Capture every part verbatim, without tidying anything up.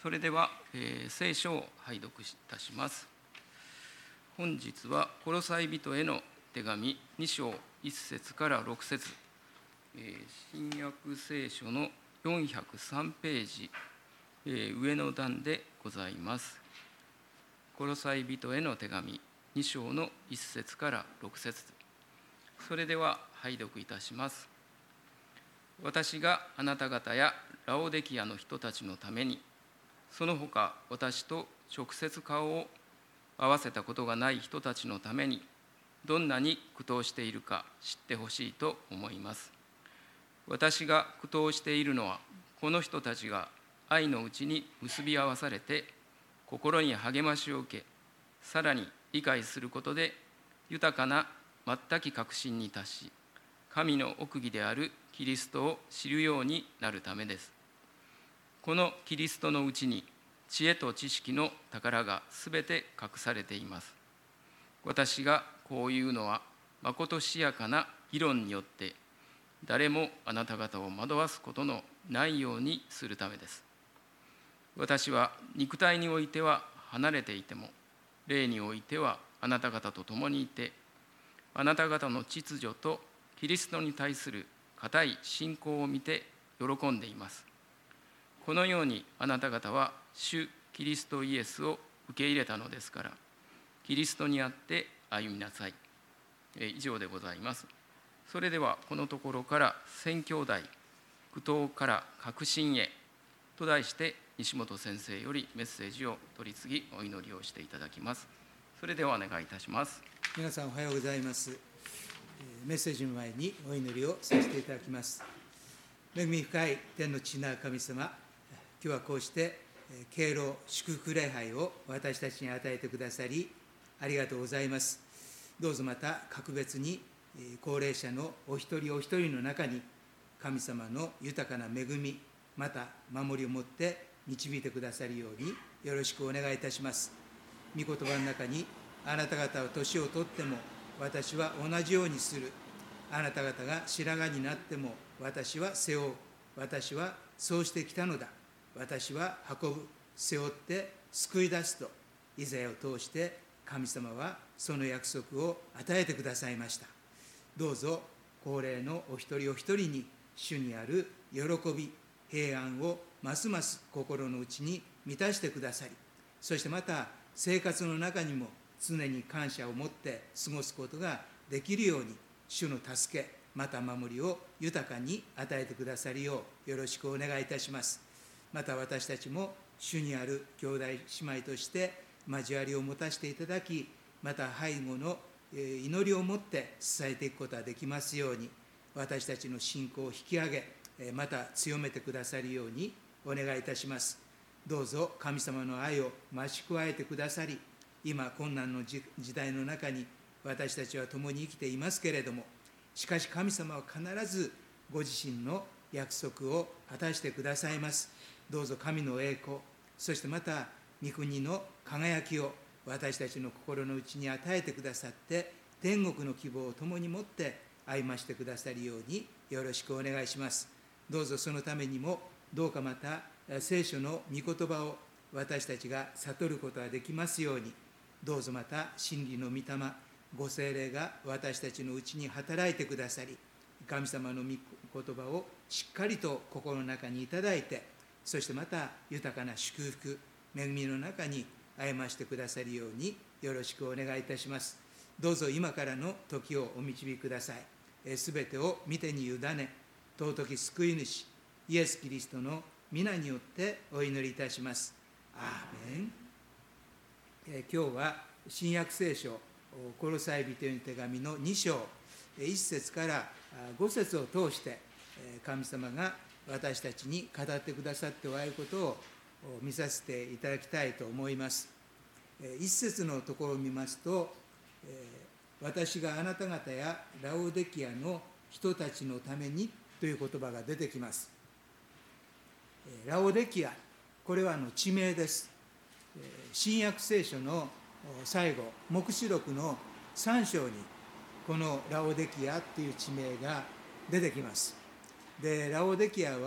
それでは、えー、聖書を拝読いたします。本日はコロサイ人への手紙に章いち節からろく節、えー、新約聖書のよんひゃくさんページ、えー、上の段でございます。コロサイ人への手紙に章のいち節からろく節、それでは拝読いたします。私があなた方やラオデキアの人たちのために、その他私と直接顔を合わせたことがない人たちのために、どんなに苦闘しているか知ってほしいと思います。私が苦闘しているのは、この人たちが愛のうちに結び合わされて、心に励ましを受け、さらに理解することで、豊かな全き確信に達し、神の奥義であるキリストを知るようになるためです。このキリストのうちに、知恵と知識の宝がすべて隠されています。私がこう言うのは、まことしやかな議論によって、誰もあなた方を惑わすことのないようにするためです。私は肉体においては離れていても、霊においてはあなた方と共にいて、あなた方の秩序とキリストに対する固い信仰を見て喜んでいます。このようにあなた方は主キリストイエスを受け入れたのですから、キリストにあって歩みなさい。以上でございます。それではこのところから宣教題、苦闘から確信へと題して、西本先生よりメッセージを取り次ぎお祈りをしていただきます。それではお願いいたします。 皆さんおはようございます。メッセージの前にお祈りをさせていただきます。恵み深い天の父なる神様、今日はこうして敬老祝福礼拝を私たちに与えてくださりありがとうございます。どうぞまた格別に高齢者のお一人お一人の中に神様の豊かな恵み、また守りをもって導いてくださるようによろしくお願いいたします。御言葉の中に、あなた方は年をとっても私は同じようにする、あなた方が白髪になっても私は背負う、私はそうしてきたのだ、私は運ぶ、背負って救い出すと、イザヤを通して神様はその約束を与えてくださいました。どうぞ高齢のお一人お一人に主にある喜び、平安をますます心の内に満たしてくださり、そしてまた生活の中にも常に感謝を持って過ごすことができるように、主の助けまた守りを豊かに与えてくださるようよろしくお願いいたします。また私たちも主にある兄弟姉妹として交わりを持たせていただき、また背後の祈りを持って支えていくことができますように、私たちの信仰を引き上げ、また強めてくださるようにお願いいたします。どうぞ神様の愛を増し加えてくださり、今困難の時代の中に私たちは共に生きていますけれども、しかし神様は必ずご自身の約束を果たしてくださいます。どうぞ神の栄光、そしてまた御国の輝きを私たちの心の内に与えてくださって、天国の希望を共に持って歩ましてくださるようによろしくお願いします。どうぞそのためにも、どうかまた聖書の御言葉を私たちが悟ることができますように、どうぞまた真理の御霊、ご聖霊が私たちのうちに働いてくださり、神様の御言葉をしっかりと心の中にいただいて、そしてまた豊かな祝福、恵みの中に歩ましてくださるようによろしくお願いいたします。どうぞ今からの時をお導きください。すべてを御手に委ね、尊き救い主イエス・キリストの皆によってお祈りいたします。アーメン。え今日は新約聖書コロサイ人への手紙のに章いち節からご節を通して、神様が私たちに語ってくださっておられることを見させていただきたいと思います。一節のところを見ますと、私があなた方やラオデキアの人たちのためにという言葉が出てきます。ラオデキア、これはあの地名です。新約聖書の最後、黙示録のさん章にこのラオデキアという地名が出てきます。で、ラオデキアは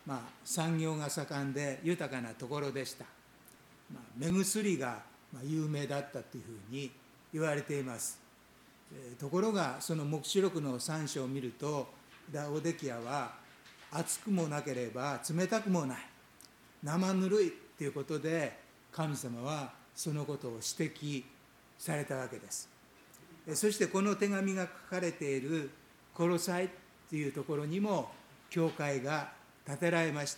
まあ、産業が盛んで豊かなところでした。まあ、目薬が有名だったというふうに言われています。ところがその黙示録のさん章を見ると、ラオデキアは熱くもなければ冷たくもない、生ぬるいということで、神様はそのことを指摘されたわけです。そしてこの手紙が書かれているコロサイというところにも教会が建てられました。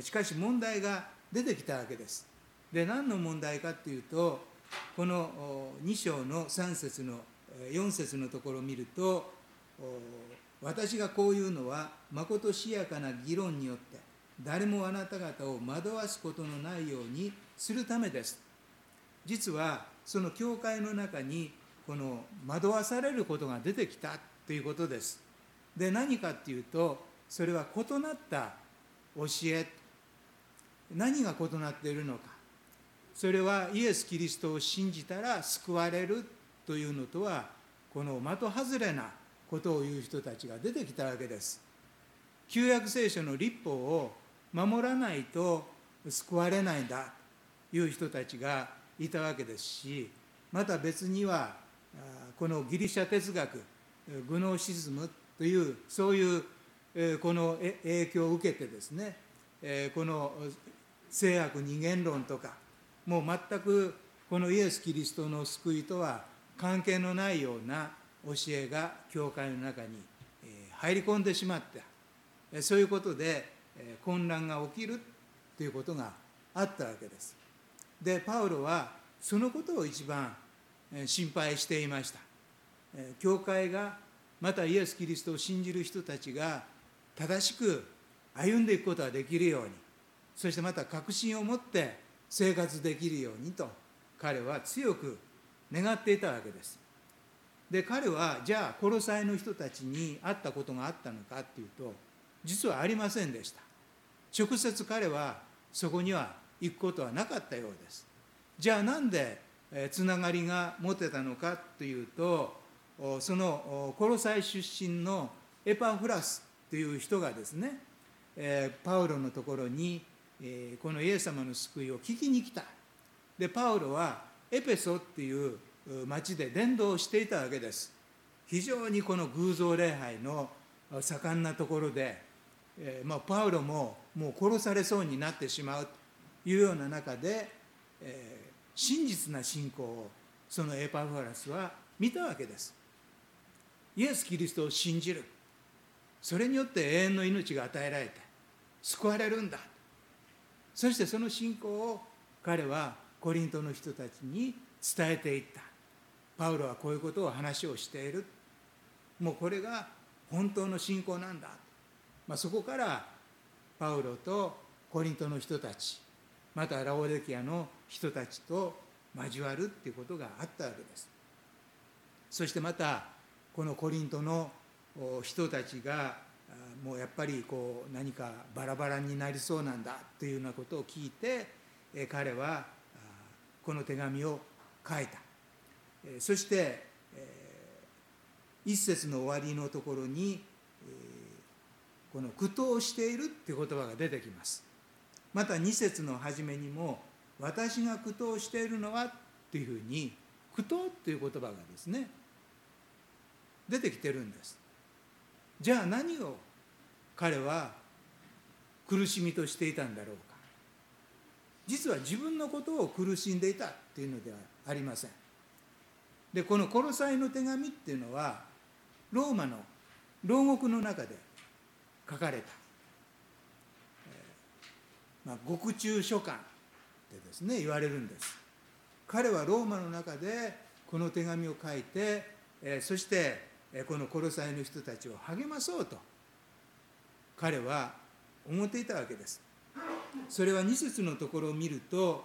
しかし問題が出てきたわけです。で、何の問題かというと、このに章のさん節のよん節のところを見ると、私がこういうのはまことしやかな議論によって誰もあなた方を惑わすことのないようにするためです。実はその教会の中にこの惑わされることが出てきたということです。で、何かというと、それは異なった教え、何が異なっているのか、それはイエス・キリストを信じたら救われるというのとは、この的外れなことを言う人たちが出てきたわけです。旧約聖書の律法を守らないと救われないんだという人たちがいたわけですし、また別にはこのギリシャ哲学、グノーシズムというそういうこの影響を受けてですね、この聖悪二元論とか、もう全くこのイエス・キリストの救いとは関係のないような教えが教会の中に入り込んでしまった。そういうことで混乱が起きるということがあったわけです。で、パウロはそのことを一番心配していました。教会が、またイエス・キリストを信じる人たちが正しく歩んでいくことができるように、そしてまた確信を持って生活できるようにと彼は強く願っていたわけです。で、彼はじゃあコロサイの人たちに会ったことがあったのかっていうと、実はありませんでした。直接彼はそこには行くことはなかったようです。じゃあなんでつながりが持てたのかというと、そのコロサイ出身のエパフラスという人がですね、パウロのところにこのイエス様の救いを聞きに来た。で、パウロはエペソっていう町で伝道をしていたわけです。非常にこの偶像礼拝の盛んなところで、えーまあ、パウロももう殺されそうになってしまうというような中で、えー、真実な信仰をそのエパフラスは見たわけです。イエス・キリストを信じる、それによって永遠の命が与えられて救われるんだ。そしてその信仰を彼はコリントの人たちに伝えていった。パウロはこういうことを話をしている、もうこれが本当の信仰なんだ。まあ、そこからパウロとコリントの人たち、またラオデキアの人たちと交わるっていうことがあったわけです。そしてまたこのコリントの人たちがもうやっぱりこう何かバラバラになりそうなんだというようなことを聞いて、彼はこの手紙を書いた。そして一節の終わりのところにこの苦闘しているという言葉が出てきます。また二節の初めにも私が苦闘しているのはというふうに苦闘という言葉がですね出てきてるんです。じゃあ何を彼は苦しみとしていたんだろうか。実は自分のことを苦しんでいたというのではありません。で、このコロサイの手紙っていうのはローマの牢獄の中で書かれた、えーまあ、獄中書簡でですね言われるんです。彼はローマの中でこの手紙を書いて、えー、そしてこのコロサイの人たちを励まそうと彼は思っていたわけです。それはに節のところを見ると、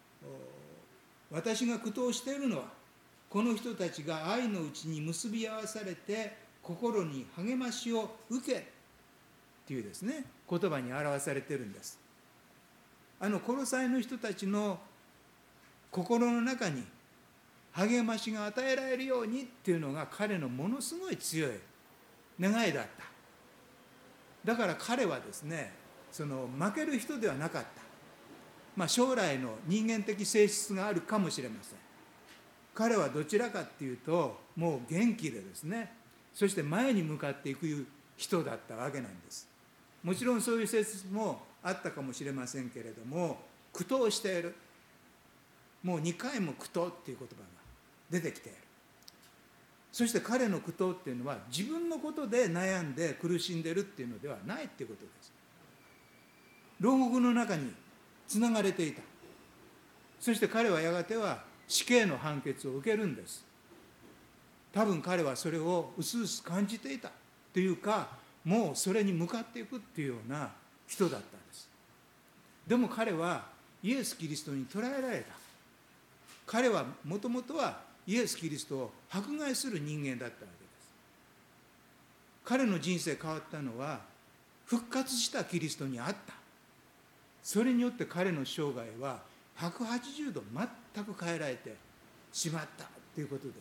私が苦闘しているのはこの人たちが愛のうちに結び合わされて心に励ましを受けっていうですね言葉に表されているんです。あのコロサイの人たちの心の中に励ましが与えられるようにっていうのが彼のものすごい強い願いだった。だから彼はですねその負ける人ではなかった、まあ、将来の人間的性質があるかもしれません。彼はどちらかっていうともう元気でですね、そして前に向かっていく人だったわけなんです。もちろんそういう性質もあったかもしれませんけれども、苦闘している、もうにかいも苦闘っていう言葉が出てきている。そして彼の苦闘っていうのは自分のことで悩んで苦しんでいるっていうのではないっていうことです。牢獄の中につながれていた。そして彼はやがては死刑の判決を受けるんです。多分彼はそれをうすうす感じていたというか、もうそれに向かっていくっていうような人だったんです。でも彼はイエス・キリストに捕らえられた。彼はもともとはイエス・キリストを迫害する人間だったわけです。彼の人生変わったのは復活したキリストにあった。それによって彼の生涯はひゃくはちじゅうど全く変えられてしまったということです。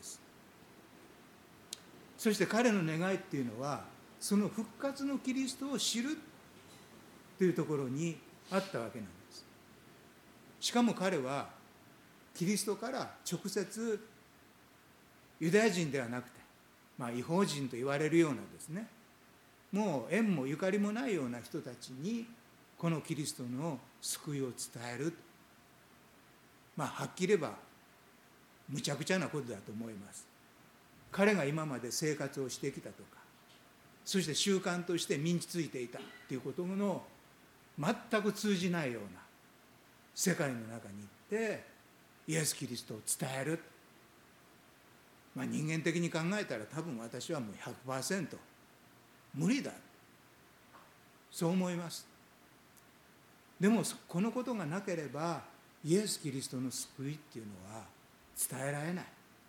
そして彼の願いっていうのはその復活のキリストを知るというところにあったわけなんです。しかも彼はキリストから直接ユダヤ人ではなくて、まあ、異邦人と言われるようなですね、もう縁もゆかりもないような人たちにこのキリストの救いを伝える、まあはっきり言えばむちゃくちゃなことだと思います。彼が今まで生活をしてきたとか、そして習慣として身についていたということの全く通じないような世界の中に行ってイエス・キリストを伝える、まあ、人間的に考えたら多分私はもう ひゃくパーセント 無理だ、そう思います。でもこのことがなければイエス・キリストの救いっていうのは伝えられない。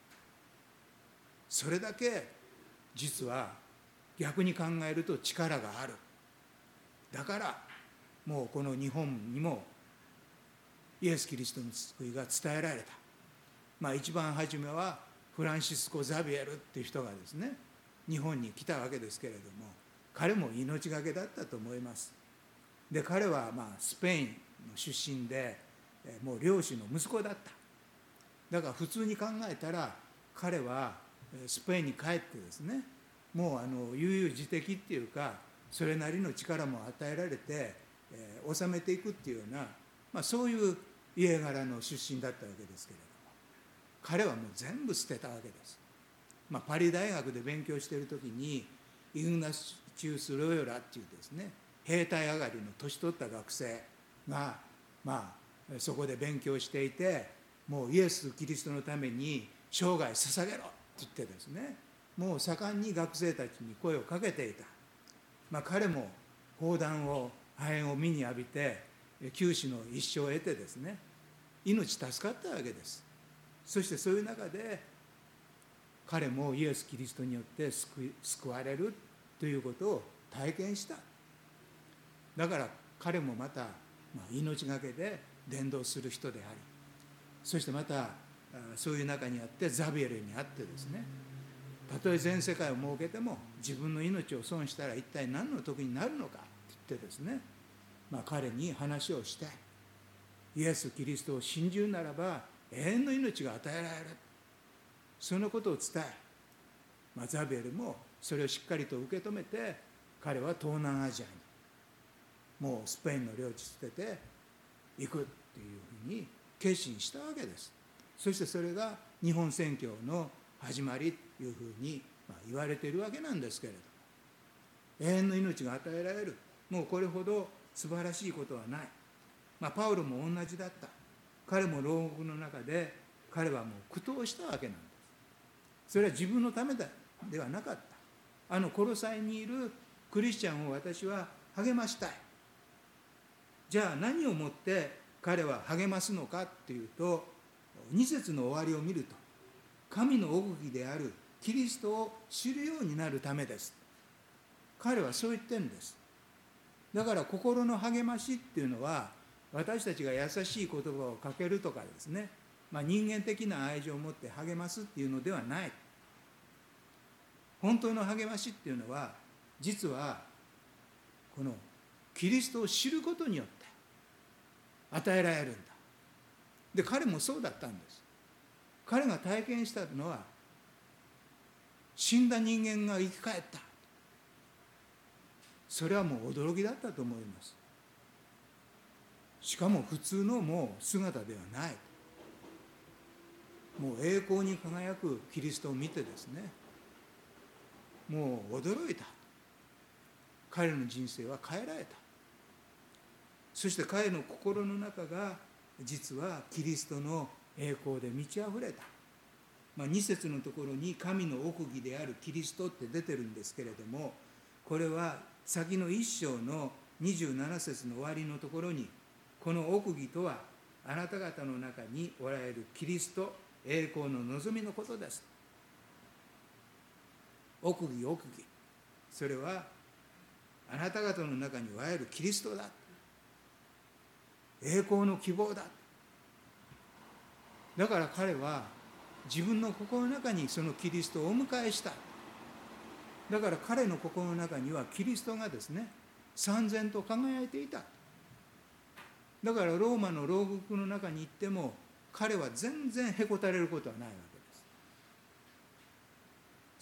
それだけ実は逆に考えると力がある。だからもうこの日本にもイエス・キリストの救いが伝えられた。まあ一番初めはフランシスコ・ザビエルっていう人がですね日本に来たわけですけれども、彼も命がけだったと思います。で彼はまあスペインの出身でもう漁師の息子だった。だから普通に考えたら彼はスペインに帰ってですね、もうあの悠々自適っていうかそれなりの力も与えられて、えー、治めていくっていうような、まあ、そういう家柄の出身だったわけですけれども、彼はもう全部捨てたわけです。まあ、パリ大学で勉強している時にイグナチウス・ロヨラっていうですね兵隊上がりの年取った学生が、まあ、そこで勉強していて、もうイエス・キリストのために生涯捧げろって言ってですね、もう盛んに学生たちに声をかけていた。まあ、彼も砲弾を破片を身に浴びて九死の一生を得てですね命助かったわけです。そしてそういう中で彼もイエス・キリストによって救い救われるということを体験した。だから彼もまた、まあ、命がけで伝道する人であり、そしてまたそういう中にあってザビエルにあってですね、たとえ全世界を設けても自分の命を損したら一体何の得になるのかって言ってですね、まあ、彼に話をしてイエス・キリストを信じるならば永遠の命が与えられる、そのことを伝え、まあ、ザビエルもそれをしっかりと受け止めて、彼は東南アジアにもうスペインの領地捨てて行くっていうふうに決心したわけです。そしてそれが日本宣教の始まりというふうに言われているわけなんですけれども、永遠の命が与えられる、もうこれほど素晴らしいことはない。まあ、パウロも同じだった。彼も牢獄の中で彼はもう苦闘したわけなんです。それは自分のためではなかった。あのコロサイにいるクリスチャンを私は励ましたい。じゃあ何をもって彼は励ますのかっていうと、に節の終わりを見ると、神の奥義であるキリストを知るようになるためです。彼はそう言ってるんです。だから心の励ましっていうのは私たちが優しい言葉をかけるとかですね、まあ、人間的な愛情を持って励ますっていうのではない。本当の励ましっていうのは実はこのキリストを知ることによって与えられるんだ。で、彼もそうだったんです。彼が体験したのは、死んだ人間が生き返った。それはもう驚きだったと思います。しかも普通のもう姿ではない。もう栄光に輝くキリストを見てですね、もう驚いた。彼の人生は変えられた。そして彼の心の中が実はキリストの栄光で満ち溢れた。まあ、に節のところに神の奥義であるキリストって出てるんですけれども、これは先の一章のにじゅうなな節の終わりのところに、この奥義とはあなた方の中におられるキリスト、栄光の望みのことです。奥義奥義、それはあなた方の中におられるキリストだ、栄光の希望だ。だから彼は自分の心の中にそのキリストをお迎えした。だから彼の心の中にはキリストがですね、燦然と輝いていた。だからローマの牢獄の中に行っても彼は全然へこたれることはないわけです。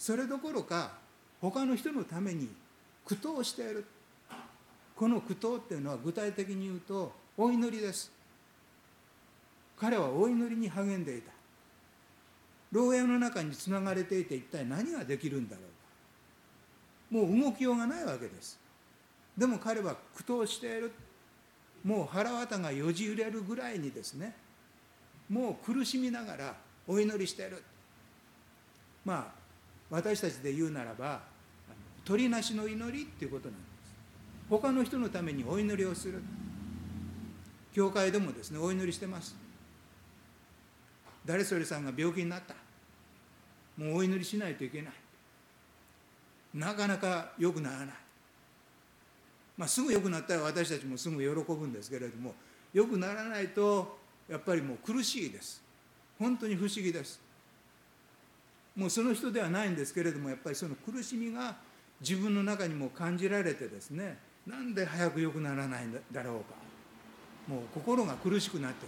それどころか他の人のために苦闘している。この苦闘っていうのは具体的に言うとお祈りです。彼はお祈りに励んでいた。牢屋の中につながれていて一体何ができるんだろうか。もう動きようがないわけです。でも彼は苦闘している。もう腹渡がよじ揺れるぐらいにですね、もう苦しみながらお祈りしている。まあ私たちで言うならば鳥なしの祈りっていうことなんです。他の人のためにお祈りをする。教会でもですね、お祈りしてます。誰それさんが病気になった。もうお祈りしないといけない。なかなか良くならない。まあ、すぐ良くなったら私たちもすぐ喜ぶんですけれども、良くならないとやっぱりもう苦しいです。本当に不思議です。もうその人ではないんですけれども、やっぱりその苦しみが自分の中にも感じられてですね、なんで早く良くならないんだろうか。もう心が苦しくなってくる。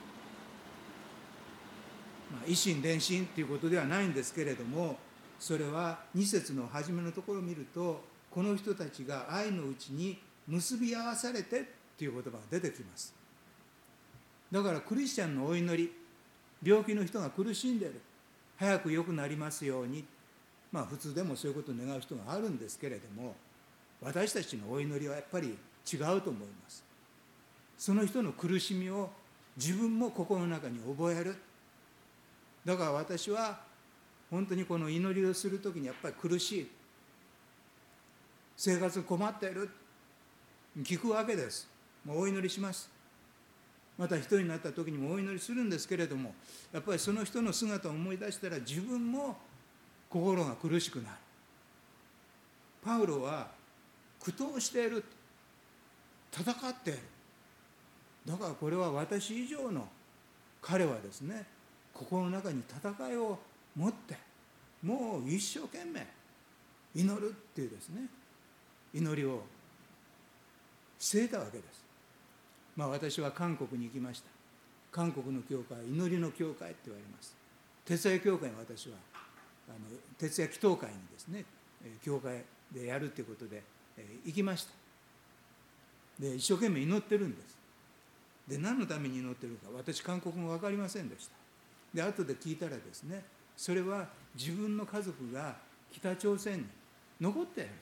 まあ、以心伝心ということではないんですけれども、それはに節の初めのところを見ると、この人たちが愛のうちに結び合わされてという言葉が出てきます。だからクリスチャンのお祈り、病気の人が苦しんでいる、早く良くなりますように、まあ普通でもそういうことを願う人があるんですけれども、私たちのお祈りはやっぱり違うと思います。その人の苦しみを自分も心の中に覚える。だから私は本当にこの祈りをするときにやっぱり苦しい、生活困っている、聞くわけです。もうお祈りします。また一人になった時にもお祈りするんですけれども、やっぱりその人の姿を思い出したら自分も心が苦しくなる。パウロは苦闘している、戦っている。だからこれは私以上の彼はですね、心の中に戦いを持ってもう一生懸命祈るっていうですね、祈りをしていたわけです。まあ私は韓国に行きました。韓国の教会、祈りの教会って言われます。徹夜教会に私はあの徹夜祈祷会にですね、教会でやるっていうことで、えー、行きました。で一生懸命祈ってるんです。で何のために祈ってるか私韓国語分かりませんでした。で後で聞いたらですね、それは自分の家族が北朝鮮に残っている。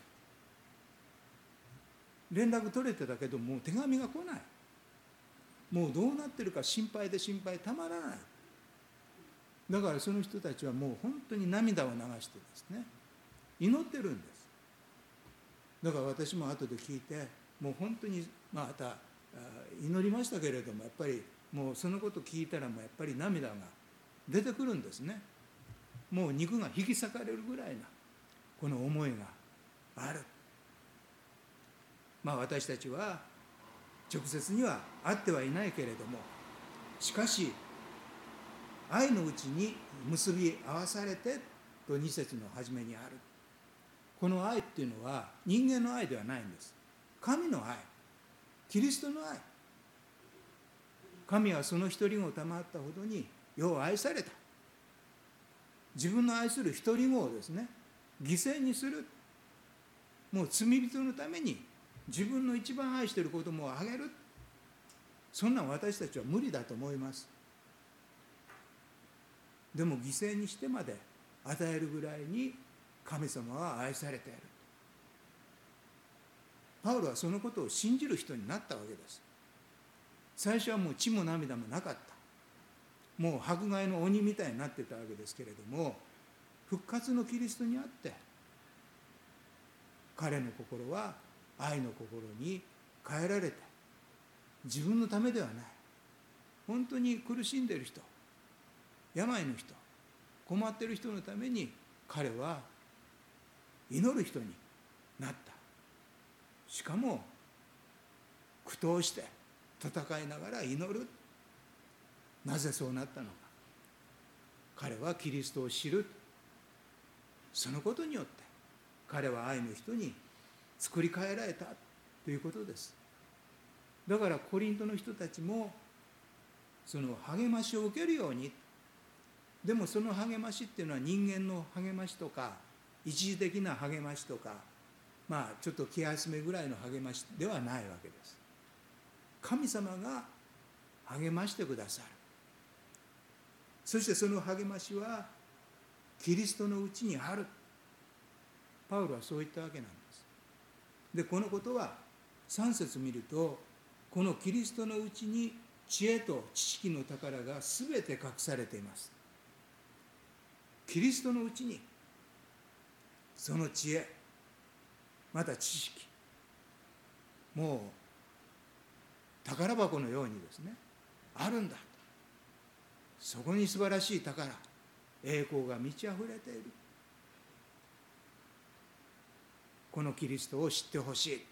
連絡取れてたけどもう手紙が来ない。もうどうなってるか心配で心配たまらない。だからその人たちはもう本当に涙を流してですね、祈ってるんです。だから私も後で聞いて、もう本当にまた祈りましたけれども、やっぱりもうそのこと聞いたらもうやっぱり涙が出てくるんですね。もう肉が引き裂かれるぐらいなこの思いがある。まあ私たちは直接には会ってはいないけれども、しかし愛のうちに結び合わされてとに節の初めにある。この愛っていうのは人間の愛ではないんです。神の愛。 キリストの愛。神はその一人子を賜ったほどに世を愛された。自分の愛する一人子をですね、犠牲にする。もう罪人のために自分の一番愛している子供をあげる。そんなん私たちは無理だと思います。でも犠牲にしてまで与えるぐらいに神様は愛されている。パウロはそのことを信じる人になったわけです。最初はもう血も涙もなかった。もう迫害の鬼みたいになってたわけですけれども、復活のキリストにあって彼の心は愛の心に変えられて、自分のためではない、本当に苦しんでいる人、病の人、困っている人のために彼は祈る人になった。しかも苦闘して戦いながら祈る。なぜそうなったのか。彼はキリストを知る。そのことによって彼は愛の人に作り変えられたということです。だからコリントの人たちもその励ましを受けるように。でもその励ましっていうのは人間の励ましとか一時的な励ましとか、まあちょっと気休めぐらいの励ましではないわけです。神様が励ましてくださる。そしてその励ましはキリストのうちにある。パウロはそう言ったわけなんです。でこのことはさん節見ると、このキリストのうちに知恵と知識の宝がすべて隠されています。キリストのうちにその知恵、また知識、もう宝箱のようにですね、あるんだ。そこに素晴らしい宝、栄光が満ち溢れている。このキリストを知ってほしい。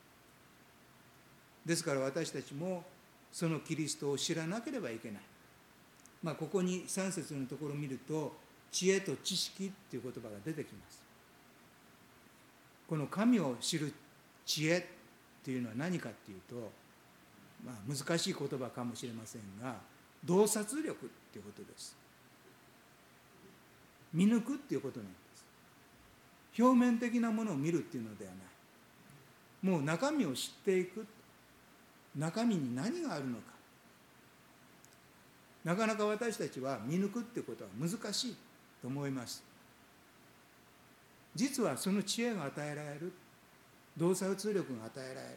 ですから私たちもそのキリストを知らなければいけない。まあここにさん節のところを見ると、知恵と知識っていう言葉が出てきます。この神を知る知恵っていうのは何かっていうと、まあ難しい言葉かもしれませんが、洞察力っていうことです。見抜くっていうことなんです。表面的なものを見るっていうのではない。もう中身を知っていく。中身に何があるのか。なかなか私たちは見抜くっていうことは難しいと思います。実はその知恵が与えられる。洞察力が与えられる。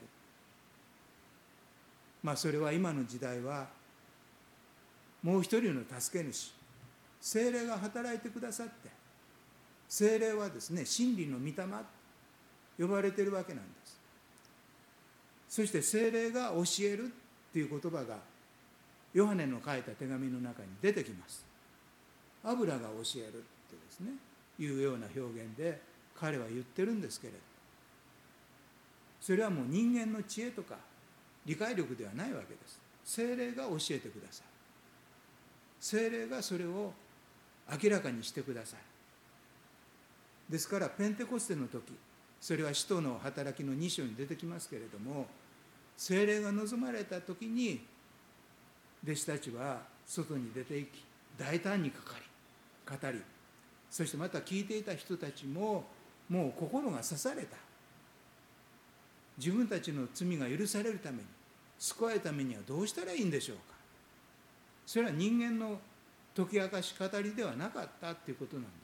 まあそれは今の時代はもう一人の助け主、聖霊が働いてくださって、聖霊はですね、真理の御霊呼ばれているわけなんです。そして聖霊が教えるっていう言葉がヨハネの書いた手紙の中に出てきます。油が教えるってですね、いうような表現で彼は言ってるんですけれど、それはもう人間の知恵とか理解力ではないわけです。聖霊が教えてください。聖霊がそれを明らかにしてください。ですからペンテコステの時、それは使徒の働きのに章に出てきますけれども、聖霊が望まれた時に弟子たちは外に出て行き、大胆にかかり語り、そしてまた聞いていた人たちももう心が刺された。自分たちの罪が許されるために、救われるためにはどうしたらいいんでしょうか。それは人間の解き明かし語りではなかったということなんです。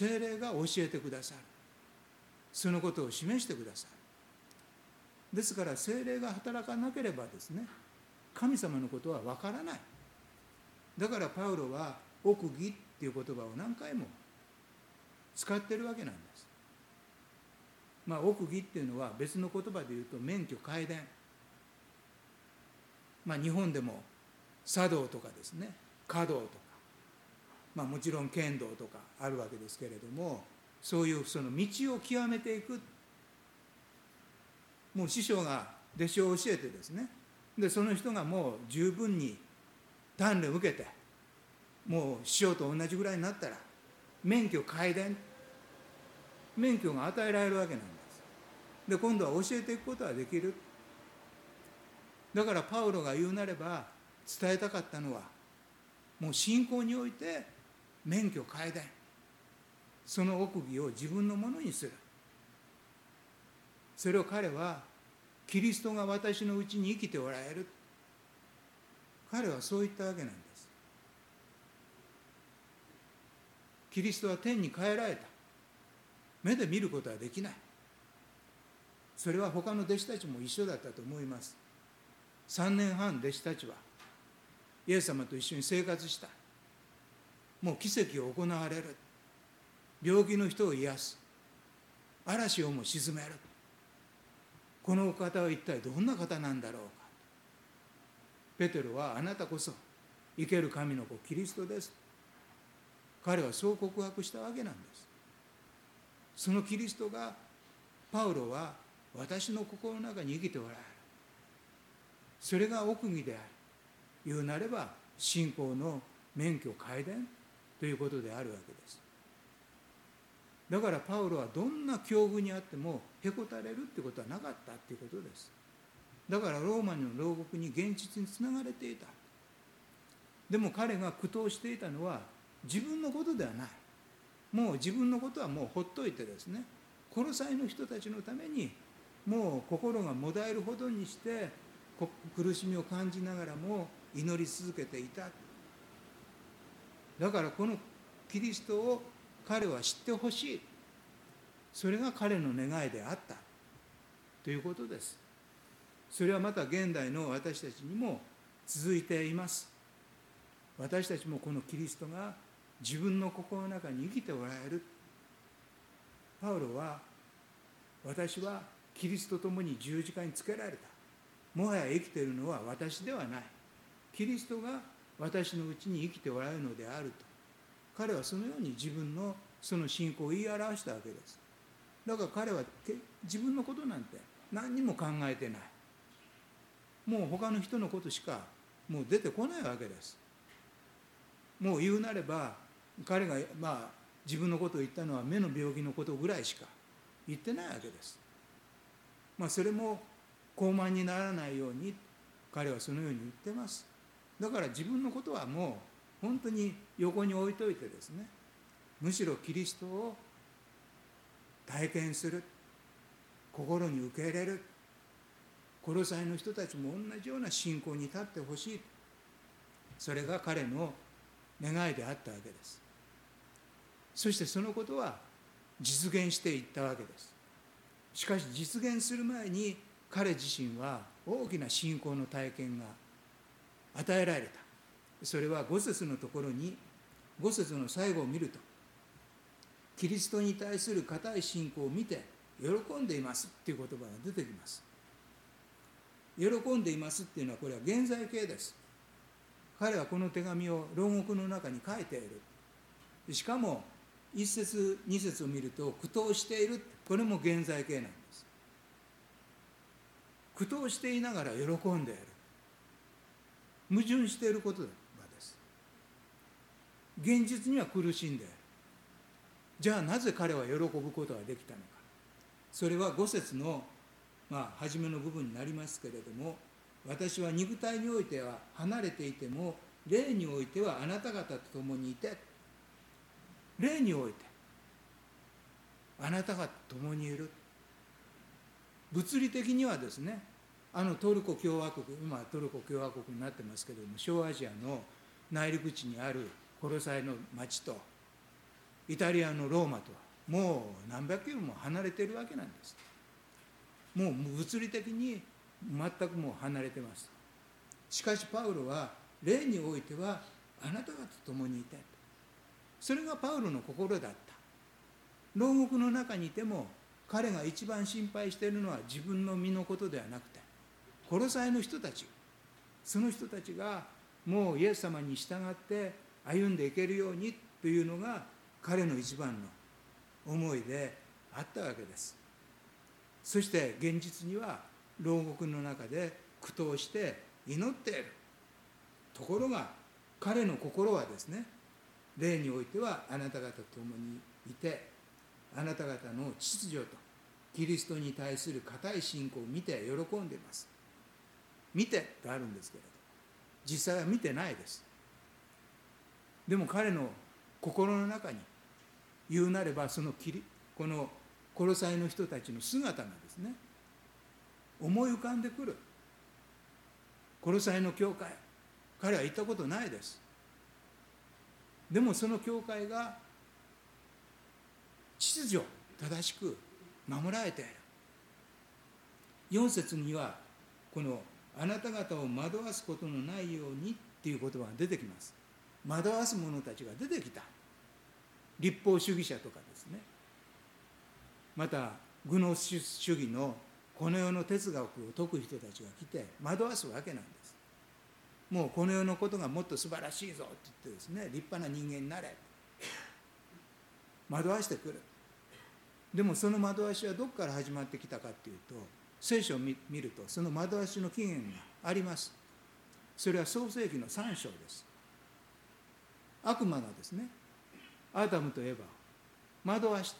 聖霊が教えてくださる。そのことを示してくださる。ですから聖霊が働かなければですね、神様のことはわからない。だからパウロは奥義っていう言葉を何回も使っているわけなんです。まあ奥義っていうのは別の言葉で言うと免許皆伝。まあ日本でも茶道とかですね、華道とか、まあもちろん剣道とかあるわけですけれども、そういうその道を極めていく。もう師匠が弟子を教えてですね、でその人がもう十分に鍛錬を受けて、もう師匠と同じぐらいになったら免許皆伝、免許が与えられるわけなんです。で今度は教えていくことができる。 だからパウロが言うなれば伝えたかったのは、もう信仰において免許皆伝、その奥義を自分のものにする。それを彼はキリストが私のうちに生きておられる、彼はそう言ったわけなんです。キリストは天に帰られた。目で見ることはできない。それは他の弟子たちも一緒だったと思います。さんねんはん弟子たちはイエス様と一緒に生活した。もう奇跡を行われる。病気の人を癒す。嵐をも沈める。このお方は一体どんな方なんだろうか。ペテロは、あなたこそ生ける神の子キリストです。彼はそう告白したわけなんです。そのキリストが、パウロは私の心の中に生きておられる。それが奥義であり、言うなれば信仰の免許皆伝ということであるわけです。だからパウロはどんな境遇にあってもへこたれるってことはなかったっていうことです。だからローマの牢獄に現実につながれていた。でも彼が苦闘していたのは自分のことではない。もう自分のことはもうほっといてですね、コロサイの人たちのためにもう心がもだえるほどにして苦しみを感じながらも祈り続けていた。だからこのキリストを彼は知ってほしい。それが彼の願いであったということです。それはまた現代の私たちにも続いています。私たちもこのキリストが自分の心の中に生きておられる。パウロは、私はキリストと共に十字架につけられた。もはや生きているのは私ではない。キリストが私のうちに生きておられるのであると。彼はそのように自分のその信仰を言い表したわけです。だから彼は自分のことなんて何にも考えてない。もう他の人のことしかもう出てこないわけです。もう言うなれば彼がまあ自分のことを言ったのは目の病気のことぐらいしか言ってないわけです。まあそれも傲慢にならないように彼はそのように言ってます。だから自分のことはもう本当に横に置いといてですね、むしろキリストを体験する、心に受け入れる。コロサイの人たちも同じような信仰に立ってほしい。それが彼の願いであったわけです。そしてそのことは実現していったわけです。しかし実現する前に彼自身は大きな信仰の体験が与えられた。それはご節のところに、ご節の最後を見ると、キリストに対する固い信仰を見て喜んでいますっていう言葉が出てきます。喜んでいますっていうのはこれは現在形です。彼はこの手紙を牢獄の中に書いている。しかも一節二節を見ると苦闘している、これも現在形なんです。苦闘していながら喜んでいる、矛盾していることです。現実には苦しんでいる。じゃあなぜ彼は喜ぶことができたのか。それはご節のまあ初めの部分になりますけれども、私は肉体においては離れていても霊においてはあなた方と共にいて、霊においてあなた方と共にいる。物理的にはですね、あのトルコ共和国、今トルコ共和国になってますけれども、小アジアの内陸地にあるコロサイの町とイタリアのローマとはもう何百キロも離れているわけなんです。もう物理的に全くもう離れてます。しかしパウロは霊においてはあなた方と共にいて、それがパウロの心だった。牢獄の中にいても彼が一番心配しているのは自分の身のことではなくて、コロサイの人たち、その人たちがもうイエス様に従って歩んでいけるようにというのが彼の一番の思いであったわけです。そして現実には牢獄の中で苦闘して祈っている。ところが彼の心はですね、霊においてはあなた方と共にいて、あなた方の秩序とキリストに対する固い信仰を見て喜んでいます。 見てとあるんですけれど、実際は見てないです。でも彼の心の中に言うなれば、そのキリこのコロサイの人たちの姿がですね、思い浮かんでくる。コロサイの教会、彼は行ったことないです。でもその教会が秩序正しく守られている。よん節にはこのあなた方を惑わすことのないようにっていう言葉が出てきます。惑わす者たちが出てきた。立法主義者とかですね、またグノシス主義のこの世の哲学を説く人たちが来て惑わすわけなんです。もうこの世のことがもっと素晴らしいぞって言ってですね、立派な人間になれ、惑わしてくる。でもその惑わしはどこから始まってきたかっていうと、聖書を見るとその惑わしの起源があります。それは創世記のさん章です。悪魔がですね、アダムとエバを惑わした。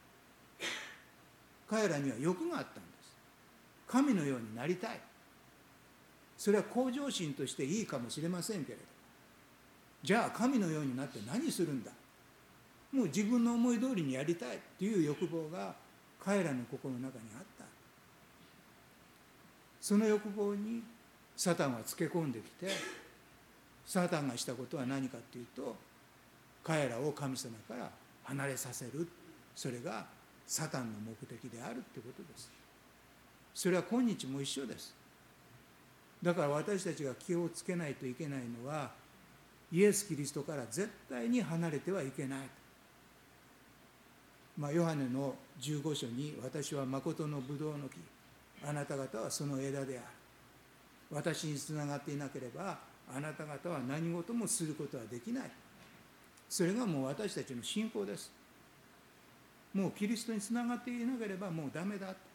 彼らには欲があったんです。神のようになりたい。それは向上心としていいかもしれませんけれど、じゃあ神のようになって何するんだ、もう自分の思い通りにやりたいという欲望が彼らの心の中にあった。その欲望にサタンはつけ込んできて、サタンがしたことは何かというと、彼らを神様から離れさせる。それがサタンの目的であるということです。それは今日も一緒です。だから私たちが気をつけないといけないのは、イエス・キリストから絶対に離れてはいけない。まあ、ヨハネのじゅうご章に、私は誠のブドウの木、あなた方はその枝である。私につながっていなければあなた方は何事もすることはできない。それがもう私たちの信仰です。もうキリストにつながっていなければもうダメだ。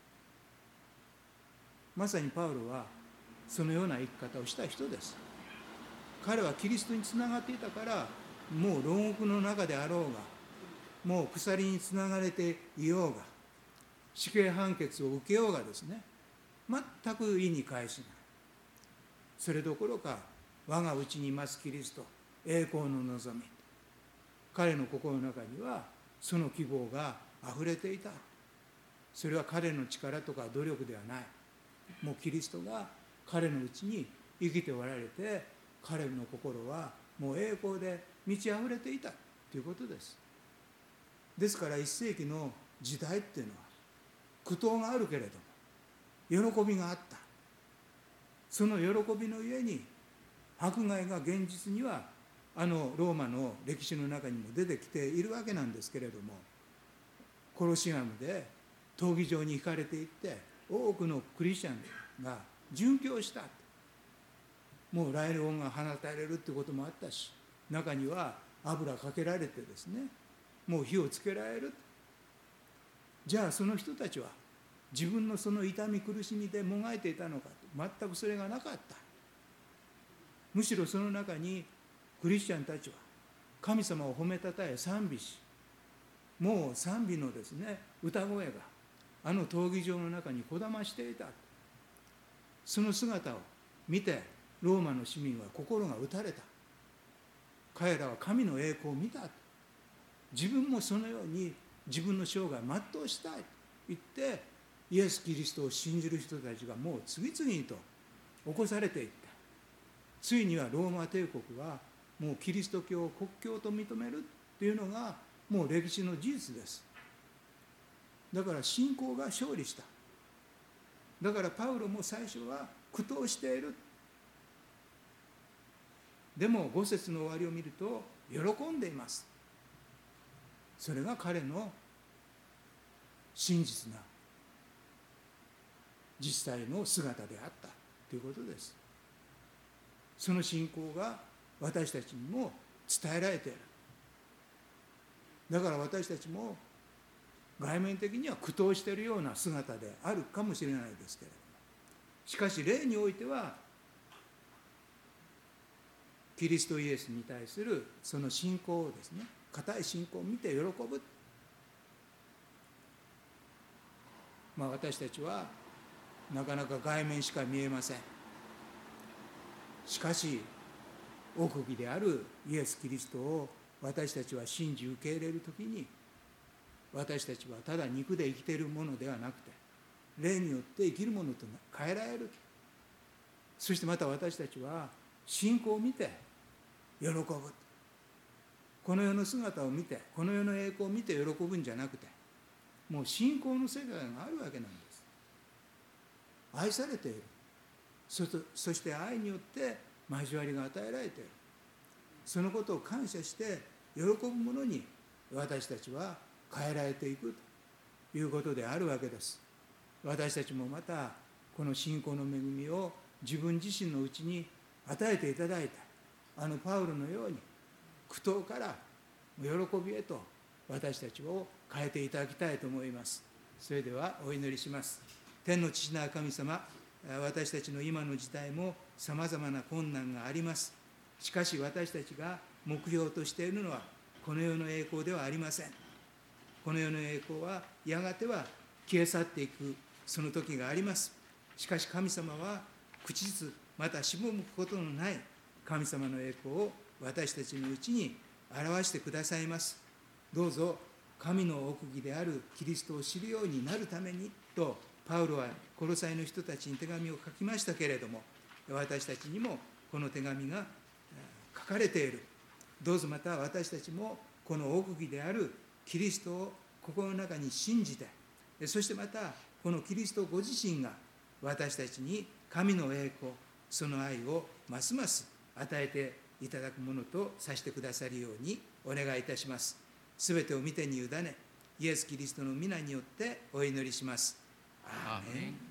まさにパウロはそのような生き方をした人です。彼はキリストにつながっていたから、もう牢獄の中であろうが、もう鎖につながれていようが、死刑判決を受けようがですね、全く意に介しない。それどころか、我が内にいますキリスト、栄光の望み。彼の心の中にはその希望があふれていた。それは彼の力とか努力ではない。もうキリストが彼のうちに生きておられて、彼の心はもう栄光で満ち溢れていたということです。ですからいっ世紀の時代っていうのは苦闘があるけれども喜びがあった。その喜びのゆえに迫害が現実にはあのローマの歴史の中にも出てきているわけなんですけれども、コロシアムで闘技場に行かれていって多くのクリスチャンが殉教した。もう雷音が放たれるってこともあったし、中には油かけられてですね、もう火をつけられる。じゃあその人たちは自分のその痛み苦しみでもがいていたのかと、全くそれがなかった。むしろその中にクリスチャンたちは神様を褒めたたえ賛美し、もう賛美のですね歌声があの闘技場の中にこだましていた。その姿を見てローマの市民は心が打たれた。彼らは神の栄光を見た。自分もそのように自分の生涯を全うしたいと言って、イエス・キリストを信じる人たちがもう次々と起こされていった。ついにはローマ帝国はもうキリスト教を国教と認めるというのがもう歴史の事実です。だから信仰が勝利した。だからパウロも最初は苦闘している。でもご節の終わりを見ると喜んでいます。それが彼の真実な実際の姿であったということです。その信仰が私たちにも伝えられている。だから私たちも外面的には苦闘しているような姿であるかもしれないですけれども、しかし霊においてはキリストイエスに対するその信仰をですね、固い信仰を見て喜ぶ。まあ私たちはなかなか外面しか見えません。 しかし奥義であるイエス・キリストを私たちは信じ受け入れるときに、私たちはただ肉で生きているものではなくて、霊によって生きるものと変えられる。そしてまた私たちは信仰を見て喜ぶ。この世の姿を見て、この世の栄光を見て喜ぶんじゃなくて、もう信仰の世界があるわけなんです。愛されている。そ, そして愛によって交わりが与えられている。そのことを感謝して喜ぶものに私たちは変えられていくということであるわけです。私たちもまたこの信仰の恵みを自分自身のうちに与えていただいた、あのパウロのように苦闘から喜びへと私たちを変えていただきたいと思います。それではお祈りします。天の父なる神様、私たちの今の時代もさまざまな困難があります。しかし私たちが目標としているのはこの世の栄光ではありません。この世の栄光はやがては消え去っていくその時があります。しかし神様は口実またしぼむことのない神様の栄光を私たちのうちに表してくださいます。どうぞ神の奥義であるキリストを知るようになるためにとパウロはコロサイの人たちに手紙を書きましたけれども、私たちにもこの手紙が書かれている。どうぞまた私たちもこの奥義であるキリストを心の中に信じて、そしてまたこのキリストご自身が私たちに神の栄光、その愛をますます与えていただくものとさせてくださるようにお願いいたします。すべてを御手に委ね、イエス・キリストの皆によってお祈りします。アーメン。